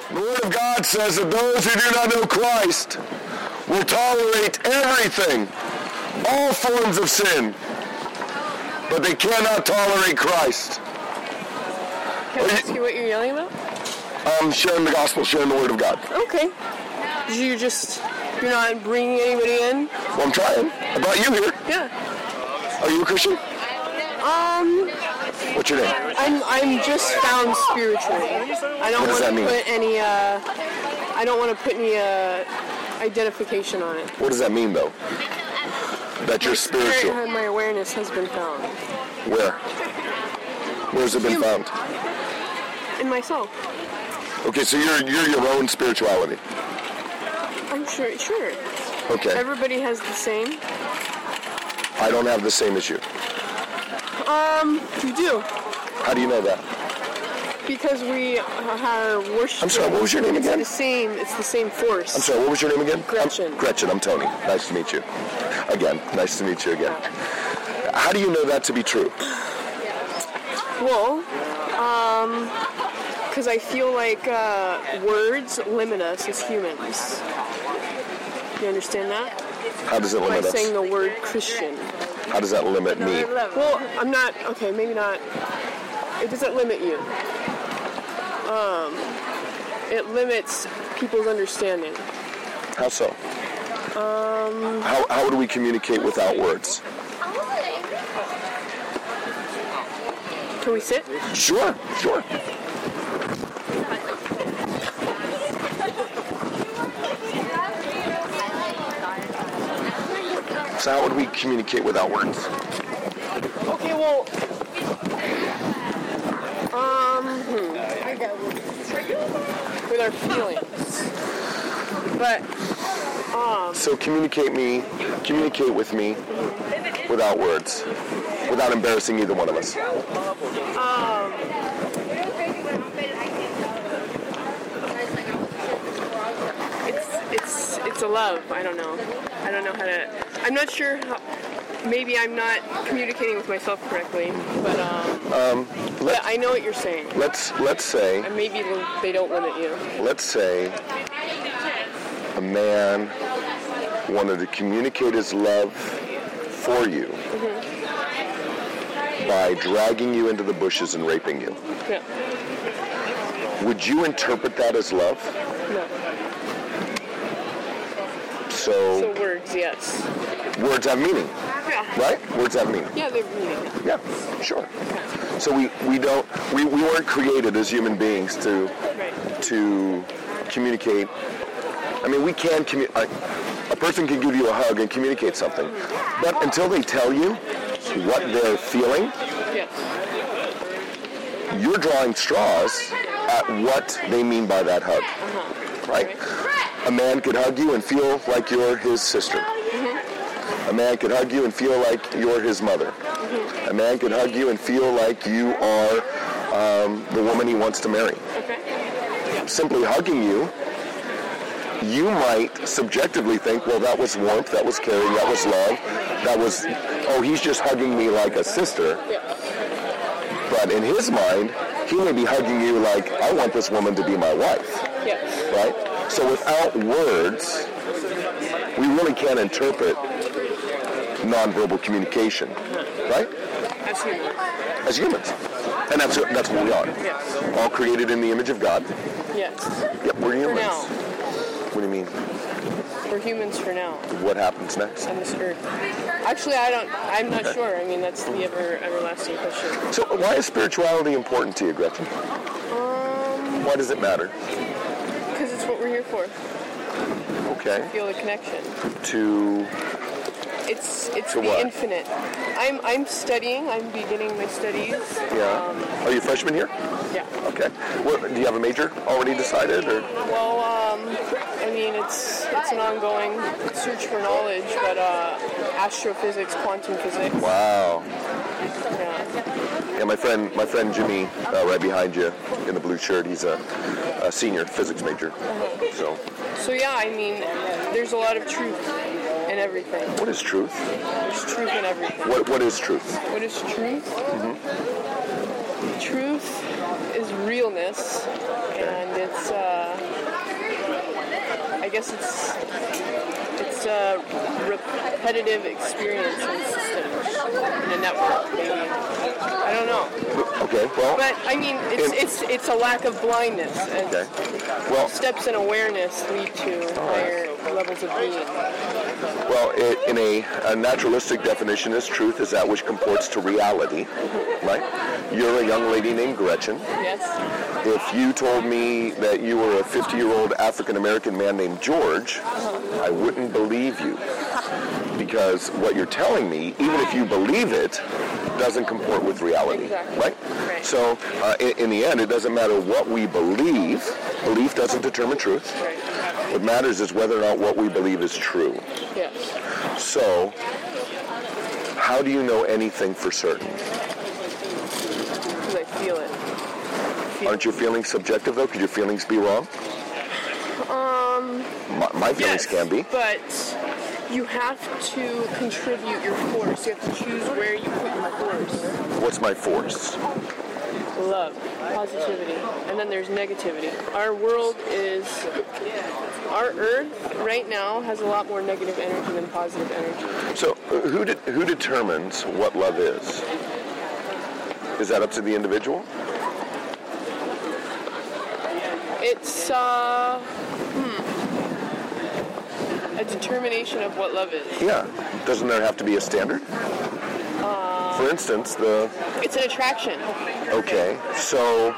The Word of God says that those who do not know Christ will tolerate everything, all forms of sin, but they cannot tolerate Christ. Can I ask you what you're yelling about? Sharing the gospel, sharing the Word of God. Okay. You're not bringing anybody in? Well, I'm trying. I brought you here. Yeah. Are you a Christian? What's your name? I'm just found spiritually. I don't want to put any. I don't want to put any identification on it. What does that mean, though? That you're spiritual. My awareness has been found. Where? Where's it been found? In myself. Okay, so you're your own spirituality. I'm sure. Okay. Everybody has the same. I don't have the same as you. You do. How do you know that? Because we are worshiping. I'm sorry, what was your name again? It's the same force. I'm sorry, what was your name again? Gretchen. Gretchen, I'm Tony. Nice to meet you. Again, nice to meet you again. How do you know that to be true? Well, because I feel like words limit us as humans. You understand that? How does it limit us? By saying the word Christian. How does that limit me? Well, I'm not, okay, maybe not. It doesn't limit you. It limits people's understanding. How so? How do we communicate without words? Can we sit? Sure. So how would we communicate without words? Okay, well, with our feelings. But, So communicate with me without words, without embarrassing either one of us. It's a love. I don't know how to. I'm not sure how. Maybe I'm not communicating with myself correctly, but I know what you're saying. Let's say. And maybe they don't limit you. Let's say a man wanted to communicate his love for you by dragging you into the bushes and raping you. Yeah. Would you interpret that as love? No. So words, yes. Words have meaning. Yeah. Right? Words have meaning. Yeah, they have meaning. Yeah, sure. So we weren't created as human beings to communicate. I mean, we can communicate. A person can give you a hug and communicate something, but until they tell you what they're feeling, yes, you're drawing straws at what they mean by that hug, right? A man could hug you and feel like you're his sister. A man could hug you and feel like you're his mother. A man could hug you and feel like you are the woman he wants to marry. Simply hugging you, you might subjectively think, well, that was warmth, that was caring, that was love, that was, oh, he's just hugging me like a sister. But in his mind, he may be hugging you like, I want this woman to be my wife. Right? So without words, we really can't interpret nonverbal communication, right? As humans. And that's what we are. Yes. All created in the image of God. Yes. Yep, we're humans. For now. What do you mean? We're humans for now. What happens next? On this earth. Actually, I'm not sure. I mean, that's the everlasting question. So why is spirituality important to you, Gretchen? Why does it matter? Because it's what we're here for. Okay. To feel the connection. It's to the what? infinite. I'm studying. I'm beginning my studies. Yeah. Are you a freshman here? Yeah. Okay. Do you have a major already decided, or? Well, I mean, it's an ongoing search for knowledge, but astrophysics, quantum physics. Wow. Yeah. Yeah, my friend Jimmy, right behind you in the blue shirt, he's a senior physics major. So yeah, I mean, there's a lot of truth in everything. What is truth? There's truth in everything. What is truth? What is truth? Truth is realness, and it's I guess it's a repetitive experience in systems, in a network, maybe. I don't know. Okay, well... But, I mean, it's a lack of blindness. And steps in awareness lead to higher levels of being. Well, in a naturalistic definition, truth is that which comports to reality, right? You're a young lady named Gretchen. Yes. If you told me that you were a 50-year-old African-American man named George, I wouldn't believe you. Because what you're telling me, even if you believe it, doesn't comport with reality, right? So, in the end, it doesn't matter what we believe. Belief doesn't determine truth. What matters is whether or not what we believe is true. Yes. So, how do you know anything for certain? Because I feel it. Aren't your feelings subjective, though? Could your feelings be wrong? My feelings can be. But you have to contribute your force. You have to choose where you put your force. What's my force? Love, positivity, and then there's negativity. Our world our Earth right now has a lot more negative energy than positive energy. So, who determines what love is? Is that up to the individual? It's a determination of what love is. Yeah. Doesn't there have to be a standard? For instance, it's an attraction. Okay. So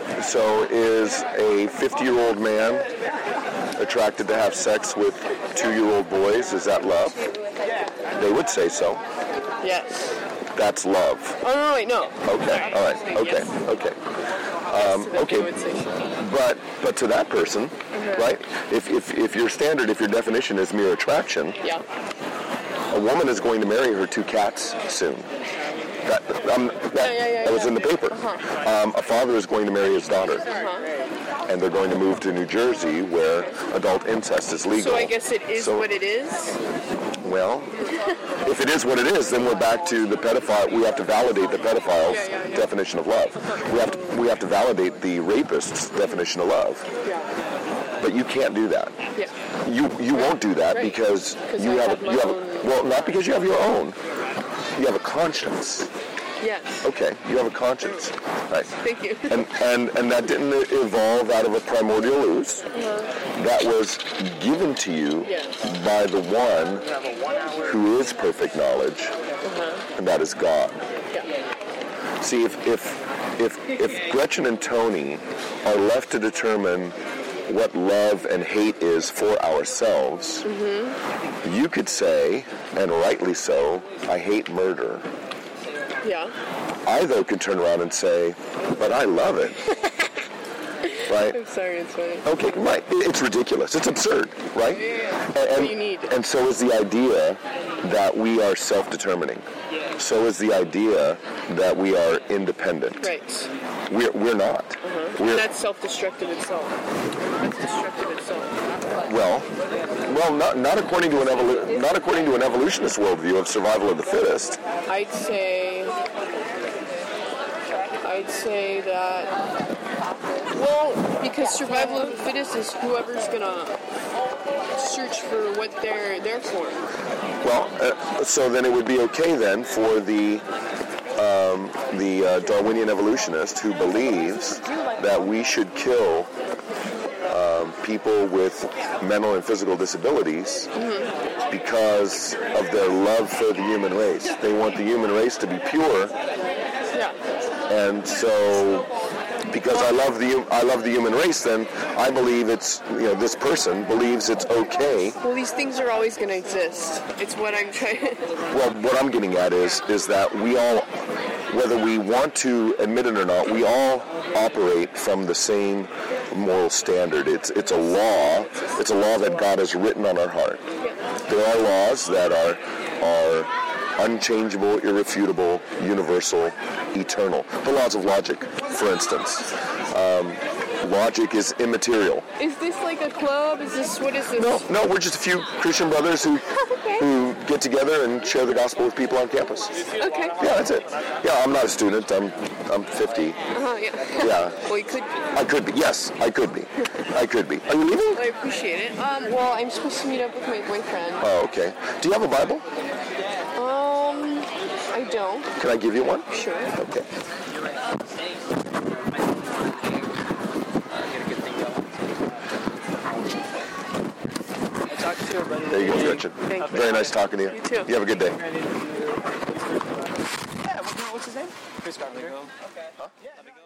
is a 50-year-old man attracted to have sex with 2-year-old boys? Is that love? They would say so. Yes. That's love. Oh, no, wait, no. Okay. All right. Okay. Yes. Okay. They would say so. But to that person, right? If your standard, if your definition is mere attraction, a woman is going to marry her 2 cats soon. That was in the paper. A father is going to marry his daughter. And they're going to move to New Jersey where adult incest is legal. So I guess it is what it is? Well, if it is what it is, then we're back to the pedophile. We have to validate the pedophile's definition of love. We have to validate the rapist's definition of love. But you can't do that. You won't do that because you have not because you have your own. You have a conscience. Yes. Okay, you have a conscience. Right. Thank you. And that didn't evolve out of a primordial ooze. That was given to you by the one who is perfect knowledge, and that is God. See, if Gretchen and Tony are left to determine what love and hate is for ourselves, you could say, and rightly so, I hate murder. Yeah. I, though, could turn around and say, but I love it. Right? I'm sorry, it's funny. Okay, right. It's ridiculous. It's absurd, right? What you need. And so is the idea that we are self-determining. So is the idea that we are independent. Right. We're not. That's self-destructive itself. That's destructive itself. Well, not according to an evolutionist worldview of survival of the fittest. I'd say that. Well, because survival of the fittest is whoever's gonna search for what they're there for. Well, so then it would be okay then for the Darwinian evolutionist who believes that we should kill people with mental and physical disabilities because of their love for the human race. They want the human race to be pure. And so, because I love the human race, then I believe it's, this person believes it's okay. Well, these things are always going to exist. It's what I'm trying. Well, what I'm getting at is that we all, whether we want to admit it or not, we all operate from the same moral standard. It's a law. It's a law that God has written on our heart. There are laws that are unchangeable, irrefutable, universal, eternal. The laws of logic, for instance. Logic is immaterial. Is this like a club? What is this? No, we're just a few Christian brothers who get together and share the gospel with people on campus. Okay. Yeah, that's it. Yeah, I'm not a student. I'm 50. Yeah. Yeah. Well, you could be. I could be. Yes, I could be. I could be. Are you leaving? I appreciate it. Well, I'm supposed to meet up with my boyfriend. Oh, okay. Do you have a Bible? I don't. Can I give you one? Sure. Okay. There you go, Gretchen. Thank you. Very nice talking to you. You too. You have a good day. Yeah, what's his name? Chris Carpenter. Okay. Huh? Yeah.